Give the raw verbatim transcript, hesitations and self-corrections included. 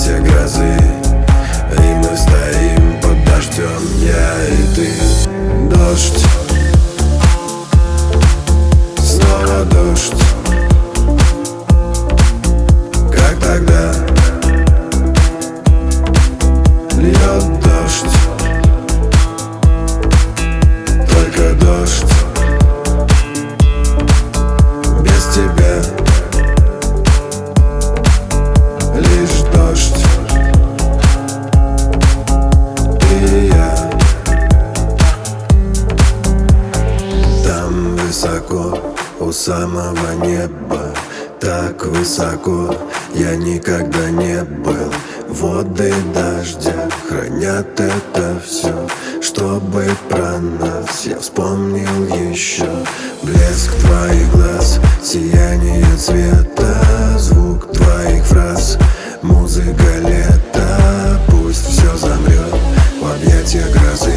объятия грозы, и мы стоим под дождем, я и ты. Дождь, снова дождь, как тогда. Льет дождь, только дождь, без тебя. Лишь дождь, ты и я. Там высоко, у самого неба, так высоко я никогда не был. Воды дождя хранят это все, чтобы про нас я вспомнил еще. Блеск твоих глаз, сияние цвета, звук твоих фраз, музыка лета. Пусть все замрет в объятиях грозы,